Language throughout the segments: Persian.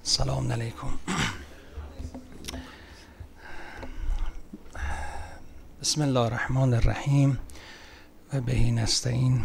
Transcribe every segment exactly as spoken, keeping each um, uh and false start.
سلام علیکم. بسم الله الرحمن الرحیم و بهی نستعین.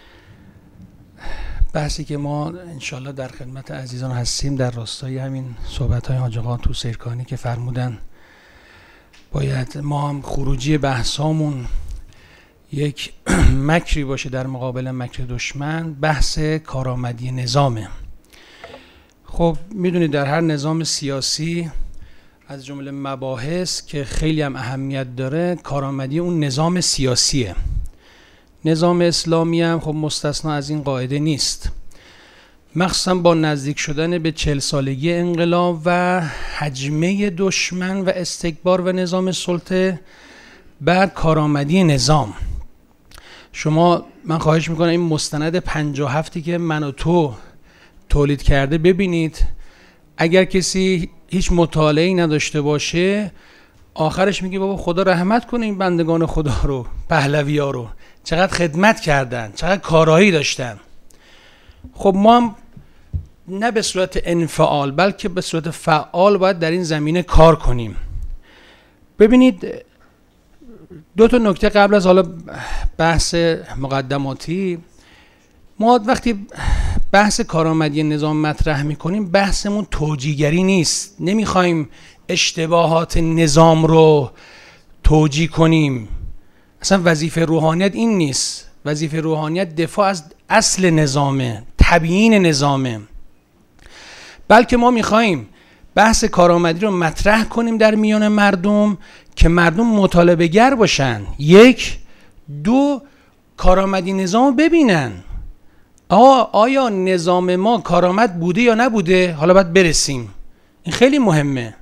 بحثی که ما انشالله در خدمت عزیزان هستیم در راستای همین صحبت‌های حاج آقا توسیرکانی که فرمودن باید ما هم خروجی بحثامون یک مکری باشه در مقابل مکر دشمن. بحث کارآمدی نظامه. خب میدونید در هر نظام سیاسی از جمله مباحث که خیلی هم اهمیت داره کارآمدی اون نظام سیاسیه. نظام اسلامی هم خب مستثنا از این قاعده نیست، مخصوصا با نزدیک شدن به چهل سالگی انقلاب و هجمه دشمن و استکبار و نظام سلطه بر کارآمدی نظام. شما من خواهش میکنم این مستند پنجاه و هفتی که من و تو تولید کرده ببینید. اگر کسی هیچ مطالعه‌ای نداشته باشه آخرش میگه بابا خدا رحمت کنه این بندگان خدا رو، پهلوی‌ها رو، چقدر خدمت کردن، چقدر کارایی داشتن. خب ما هم نه به صورت انفعال بلکه به صورت فعال باید در این زمینه کار کنیم. ببینید دو تا نکته قبل از حالا بحث مقدماتی، ما وقتی بحث کارآمدی نظام مطرح میکنیم بحثمون توجیه‌گری نیست. نمیخوایم اشتباهات نظام رو توجیه کنیم. اصلا وظیفه روحانیت این نیست. وظیفه روحانیت دفاع از اصل نظامه، تبیین نظامه. بلکه ما میخوایم بحث کارآمدی رو مطرح کنیم در میان مردم که مردم مطالبه گر باشن. یک، دو، کارآمدی نظام رو ببینن. آقا آیا نظام ما کارآمد بوده یا نبوده؟ حالا باید برسیم. این خیلی مهمه.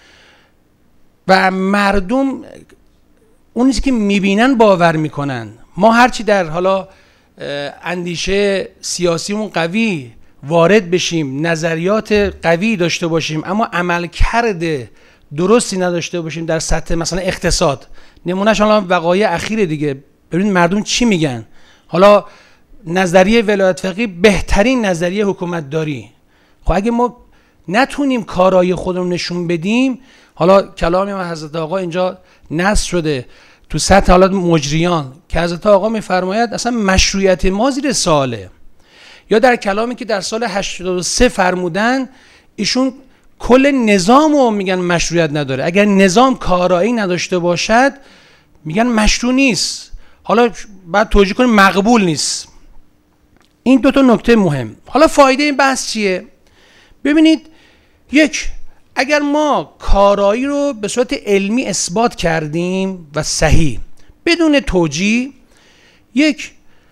و مردم اون چیزی که میبینن باور میکنن. ما هرچی در حالا اندیشه سیاسیمون قوی وارد بشیم، نظریات قوی داشته باشیم، اما عملکرد درستی نداشته باشیم در سطح مثلا اقتصاد، نمونهش حالا وقایع اخیر دیگه، ببینید مردم چی میگن. حالا نظریه ولایت فقیه بهترین نظریه حکومت داری. خب اگه ما نتونیم کارای خودمون نشون بدیم، حالا کلامی از حضرت آقا اینجا نص شده تو سطح حالات مجریان که حضرت آقا میفرماید اصلا مشروعیت ما زیر سواله. یا در کلامی که در سال هشتاد و سه فرمودن ایشون کل نظام رو میگن مشروعیت نداره. اگر نظام کارایی نداشته باشد میگن مشروع نیست. حالا بعد توجیه کنیم مقبول نیست. این دو تا نکته مهم. حالا فایده این بحث چیه؟ ببینید، یک، اگر ما کارایی رو به صورت علمی اثبات کردیم و صحیح بدون توجیه، یک،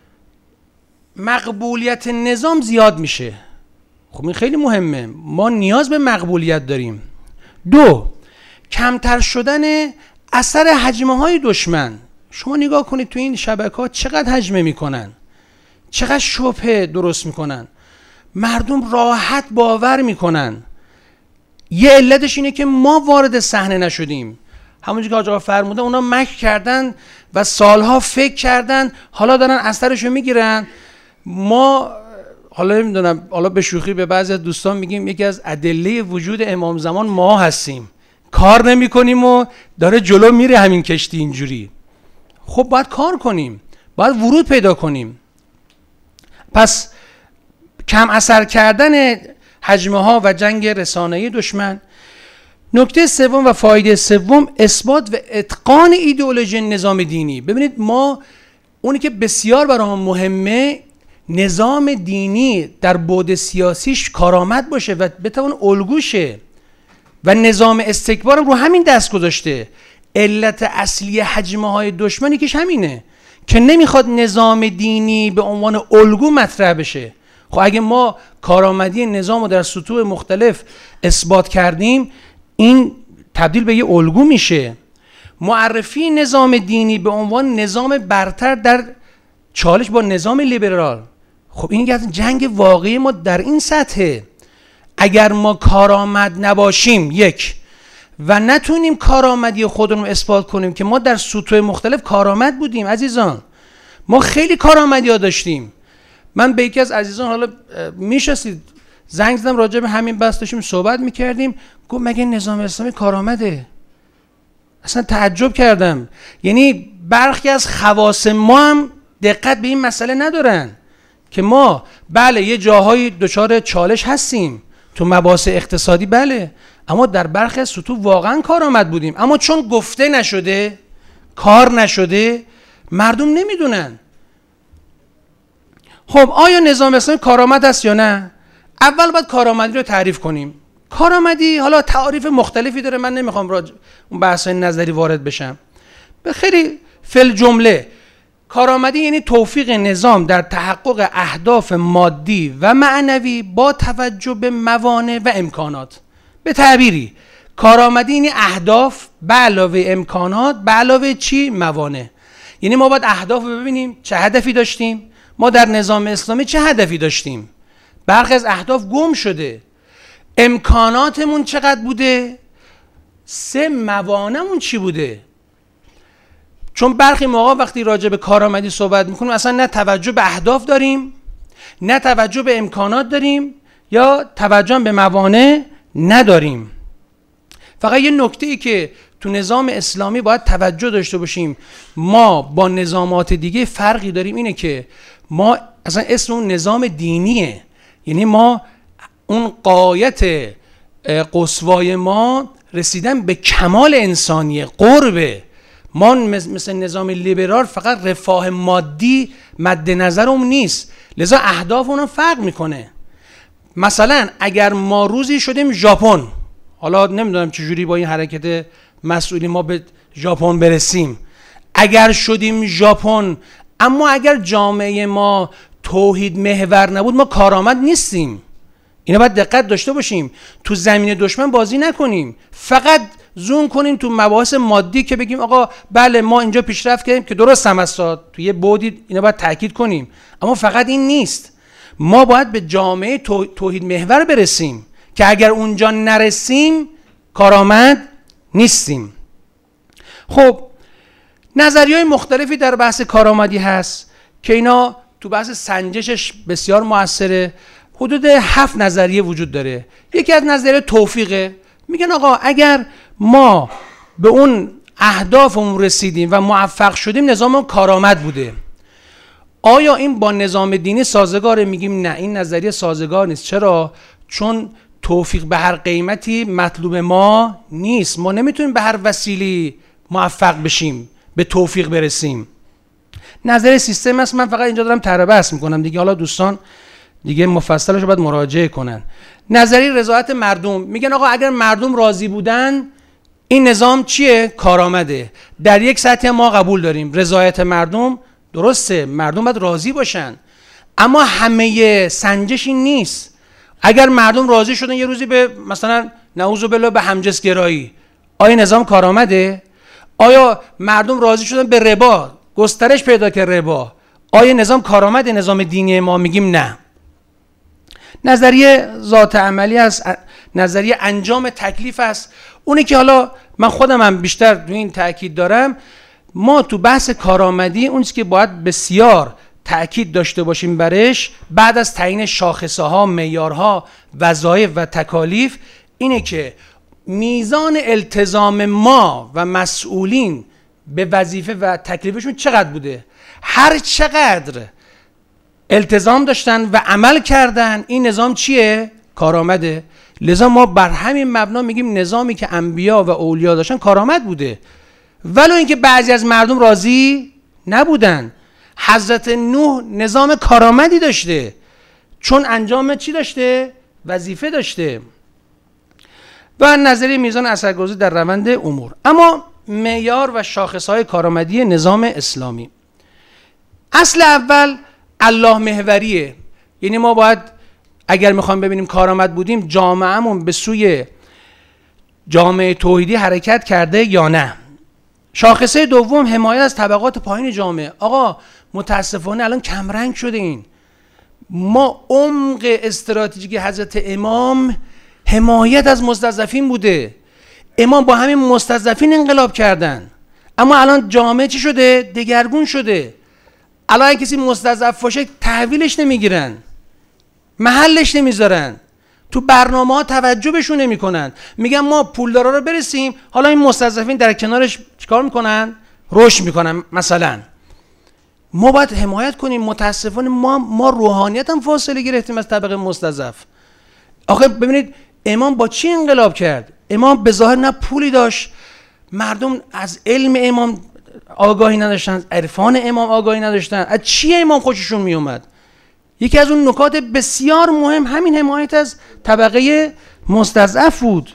مقبولیت نظام زیاد میشه. خب این خیلی مهمه. ما نیاز به مقبولیت داریم. دو، کمتر شدن اثر هجمه های دشمن. شما نگاه کنید تو این شبکه ها چقدر هجمه میکنن، چقدر شبهه درست میکنن، مردم راحت باور میکنن. یه علتش اینه که ما وارد صحنه نشدیم. همونجوری که آقا فرمودن اونا مکر کردن و سالها فکر کردن، حالا دارن اثرشو میگیرن. ما حالا نمیدونم، حالا به شوخی به بعضی از دوستان میگیم یکی از ادله وجود امام زمان ما هستیم، کار نمی کنیم و داره جلو میره همین کشتی اینجوری. خب باید کار کنیم، باید ورود پیدا کنیم. پس کم اثر کردن هجمه ها و جنگ رسانه‌ای دشمن. نکته سوم و فایده سوم، اثبات و اتقان ایدئولوژی نظام دینی. ببینید ما اونی که بسیار برای مهمه نظام دینی در بعد سیاسیش کارآمد باشه و بتوان الگوشه و نظام استکبار رو همین دست گذاشته. علت اصلی هجمه های دشمنی که همینه که نمیخواد نظام دینی به عنوان الگو مطرح بشه. خب اگه ما کارآمدی نظام رو در سطوح مختلف اثبات کردیم این تبدیل به یه الگو میشه. معرفی نظام دینی به عنوان نظام برتر در چالش با نظام لیبرال، خب این که جنگ واقعی ما در این سطحه. اگر ما کارآمد نباشیم یک و نتونیم کارآمدی خودمون رو اثبات کنیم که ما در سطوح مختلف کارآمد بودیم، عزیزان ما خیلی کارآمدی ها داشتیم. من به یکی از عزیزان حالا میشناسید زنگ زدم راجع به همین بحث داشتیم صحبت میکردیم، گفت مگه نظام اسلامی کارآمده؟ اصلا تعجب کردم. یعنی برخی از خواص ما هم دقت به این مسئله ندارن که ما بله یه جاهای دچار چالش هستیم تو مباحث اقتصادی، بله، اما در برخی از سطوح واقعا کارآمد بودیم، اما چون گفته نشده، کار نشده، مردم نمیدونن. خب آیا نظام اسلامی کارآمد است یا نه؟ اول باید کارآمدی رو تعریف کنیم. کارآمدی حالا تعاریف مختلفی داره، من نمیخوام راج... اون بحث‌های نظری وارد بشم. به خیلی فل جمله کارآمدی یعنی توفیق نظام در تحقق اهداف مادی و معنوی با توجه به موانع و امکانات. به تعبیری کارآمدی یعنی اهداف به علاوه امکانات به علاوه چی؟ موانع. یعنی ما باید اهداف رو ببینیم چه هدفی داشتیم، ما در نظام اسلامی چه هدفی داشتیم، برخی از اهداف گم شده، امکاناتمون چقدر بوده، سه موانعمون چی بوده. چون برخی موقع وقتی راجع به کارآمدی صحبت میکنیم اصلا نه توجه به اهداف داریم، نه توجه به امکانات داریم، یا توجه به موانع نداریم. فقط یه نکته ای که تو نظام اسلامی باید توجه داشته باشیم، ما با نظامات دیگه فرقی داریم، اینه که ما اصلا اسم اون نظام دینیه. یعنی ما اون غایت قصوای ما رسیدن به کمال انسانیه، قربه. ما مثل نظام لیبرال فقط رفاه مادی مد نظرمون نیست، لذا اهداف اونم فرق میکنه. مثلا اگر ما روزی شدیم ژاپن، حالا نمیدونم چجوری با این حرکت مسئولی ما به ژاپن برسیم، اگر شدیم ژاپن، اما اگر جامعه ما توحید محور نبود ما کارآمد نیستیم. اینا باید دقت داشته باشیم. تو زمین دشمن بازی نکنیم، فقط زوم کنیم تو مباحث مادی که بگیم آقا بله ما اینجا پیشرفت کردیم، که درست هم است، تو یه بعدی اینا باید تاکید کنیم، اما فقط این نیست. ما باید به جامعه تو... توحید محور برسیم که اگر اونجا نرسیم کارآمد نیستیم. خب نظریه‌های مختلفی در بحث کارآمدی هست که اینا تو بحث سنجشش بسیار موثره. حدود هفت نظریه وجود داره. یکی از نظریه توفیقه، میگن آقا اگر ما به اون اهدافمون رسیدیم و موفق شدیم نظام کارآمد بوده. آیا این با نظام دینی سازگاره؟ میگیم نه، این نظریه سازگار نیست. چرا؟ چون توفیق به هر قیمتی مطلوب ما نیست. ما نمیتونیم به هر وسیلی موفق بشیم، به توفیق برسیم. نظریه سیستم است، من فقط اینجا دارم طرح بحث میکنم دیگه، حالا دوستان دیگه مفصلش رو باید مراجعه کنن. نظریه رضایت مردم، میگن آقا اگر مردم راضی بودن این نظام چیه؟ کارآمده. در یک سطح ما قبول داریم رضایت مردم، درسته، مردم باید راضی باشن، اما همه سنجش این نیست. اگر مردم راضی شدن یه روزی به مثلا نعوذ بالله به همجنسگرایی، آیا نظام کارآمده؟ آیا مردم راضی شدن به ربا، گسترش پیدا کرد ربا، آیا نظام کارآمده؟ نظام دینی ما میگیم نه. نظریه ذات عملی است، نظریه انجام تکلیف است. اونی که حالا من خودم هم بیشتر روی این تاکید دارم، ما تو بحث کارآمدی اون چیزی که باید بسیار تاکید داشته باشیم برش بعد از تعیین شاخصه ها، معیارها، وظایف و تکالیف، اینه که میزان التزام ما و مسئولین به وظیفه و تکلیفشون چقدر بوده. هر چقدر التزام داشتن و عمل کردن این نظام چیه؟ کارآمده. لذا ما بر همین مبنا میگیم نظامی که انبیا و اولیا داشتن کارآمد بوده، ولو اینکه بعضی از مردم راضی نبودن. حضرت نوح نظام کارآمدی داشته، چون انجام چی داشته؟ وظیفه داشته. و نظریه میزان اثرگذاری در روند امور. اما معیار و شاخصهای کارآمدی نظام اسلامی، اصل اول الله محوریه. یعنی ما باید اگر میخوایم ببینیم کارآمد بودیم جامعهمون به سوی جامعه توحیدی حرکت کرده یا نه. شاخصه دوم حمایت از طبقات پایین جامعه. آقا متاسفانه الان کمرنگ شده این. ما عمق استراتژیک حضرت امام حمایت از مستضعفین بوده. امام با همین مستضعفین انقلاب کردن، اما الان جامعه چی شده؟ دگرگون شده. الان کسی مستضعف باشه تحویلش نمیگیرن، محلش نمیذارن. تو برنامه ها توجه بهشون نمیکنن. میگن ما پولدارا رو برسیم، حالا این مستضعفین در کنارش چیکار میکنن؟ رشد میکنن. مثلا ما باید حمایت کنیم. متاسفانه ما ما روحانیت هم فاصله گرفتیم از طبقه مستضعف. آخه ببینید امام با چی انقلاب کرد؟ امام به ظاهر نه پولی داشت، مردم از علم امام آگاهی نداشتن، از عرفان امام آگاهی نداشتن. از چی امام خوششون می اومد؟ یکی از اون نکات بسیار مهم همین حمایت از طبقه مستضعف بود.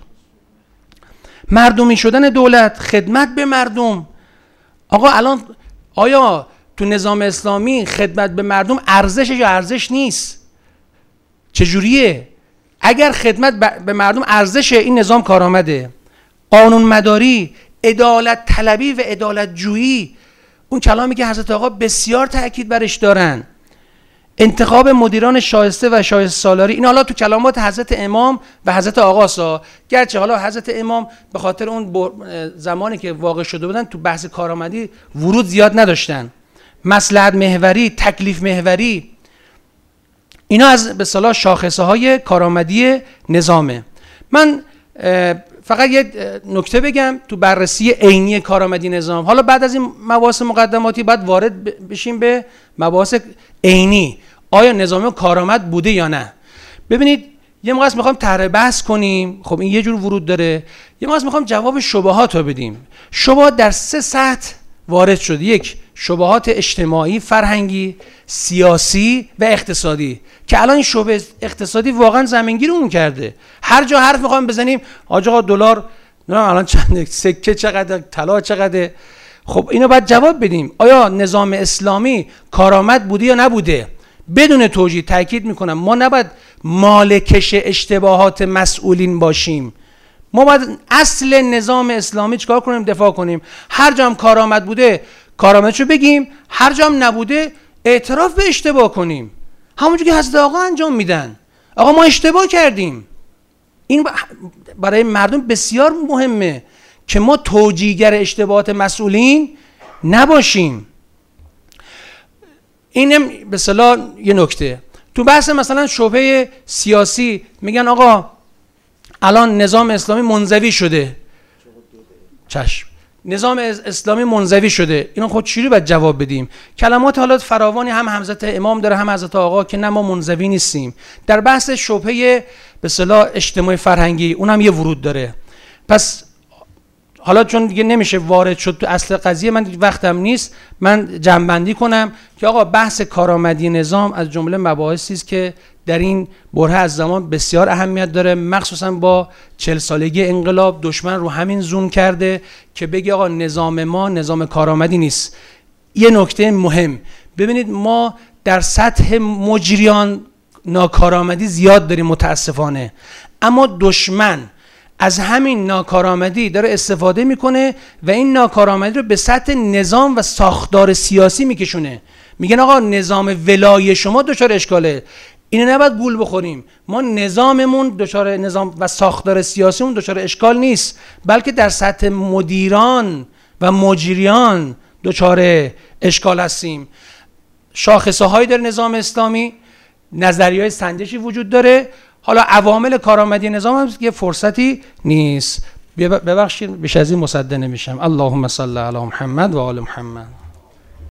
مردمی شدن دولت، خدمت به مردم. آقا الان آیا تو نظام اسلامی خدمت به مردم ارزش یا ارزش نیست؟ چجوریه؟ اگر خدمت به مردم ارزشه، این نظام کارآمده. قانون مداری، عدالت طلبی و عدالت جویی، اون کلامی که حضرت آقا بسیار تأکید برش دارن، انتخاب مدیران شایسته و شایسته سالاری، این حالا تو کلامات حضرت امام و حضرت آقاسا، گرچه حالا حضرت امام به خاطر اون زمانی که واقع شده بودن تو بحث کارآمدی ورود زیاد نداشتن. مصلحت محوری، تکلیف محوری، اینا از به اصطلاح شاخصه های کارآمدی نظامه. من فقط یه نکته بگم تو بررسی عینی کارآمدی نظام. حالا بعد از این مباحث مقدماتی بعد وارد بشیم به مباحث عینی. آیا نظام کارآمد بوده یا نه؟ ببینید یه موقع میخوام طرح بحث کنیم، خب این یه جور ورود داره. یه موقع میخوام جواب شبهات رو بدیم. شبهات در سه سطح وارد شد. یک، شبهات اجتماعی، فرهنگی، سیاسی و اقتصادی که الان این شبهه اقتصادی واقعا زمینگیر اون کرده. هر جا حرف میخوام بزنیم آقا دلار الان چند، سکه چقدر، طلا چقدر. خب اینو باید جواب بدیم. آیا نظام اسلامی کارآمد بوده یا نبوده؟ بدون توجیه تاکید میکنم ما نباید مالکش اشتباهات مسئولین باشیم. ما باید اصل نظام اسلامی چیکار کنیم؟ دفاع کنیم. هر جا هم کارآمد بوده کارآمدشو بگیم، هر جا هم نبوده اعتراف به اشتباه کنیم، همونجوری که حضرت آقا انجام میدن. آقا ما اشتباه کردیم. این برای مردم بسیار مهمه که ما توجیهگر اشتباهات مسئولین نباشیم. اینم به اصطلاح یه نکته. تو بحث مثلا شبهه سیاسی میگن آقا الان نظام اسلامی منزوی شده. چشم، نظام اسلامی منزوی شده. اینو خود چجوری باید جواب بدیم؟ کلمات حالا فراوانی هم حضرت امام داره هم حضرت آقا که نه ما منزوی نیستیم. در بحث شبهه به اصطلاح اجتماعی فرهنگی اونم یه ورود داره. پس حالا چون دیگه نمیشه وارد شد تو اصل قضیه، من وقتم نیست، من جمع‌بندی کنم که آقا بحث کارآمدی نظام از جمله مباحثی است که در این بره از زمان بسیار اهمیت داره. مخصوصا با چهل سالگی انقلاب دشمن رو همین زوم کرده که بگه آقا نظام ما نظام کارآمدی نیست. یه نکته مهم ببینید، ما در سطح مجریان ناکارآمدی زیاد داریم متاسفانه، اما دشمن از همین ناکارآمدی داره استفاده میکنه و این ناکارآمدی رو به سطح نظام و ساختار سیاسی میکشونه. میگن آقا نظام ولایی شما دچار اشکاله، اینو نباید گول بخوریم. ما نظاممون دچار نظام و ساختار سیاسیمون دچار اشکال نیست، بلکه در سطح مدیران و مجریان دچار اشکال هستیم. شاخصه هایی در نظام اسلامی، نظریه‌های سنجشی وجود داره. حالا عوامل کارآمدی نظام هم یه فرصتی نیست. ببخشید بیش از این مصدق نمیشم. اللهم صل علی محمد و آل محمد.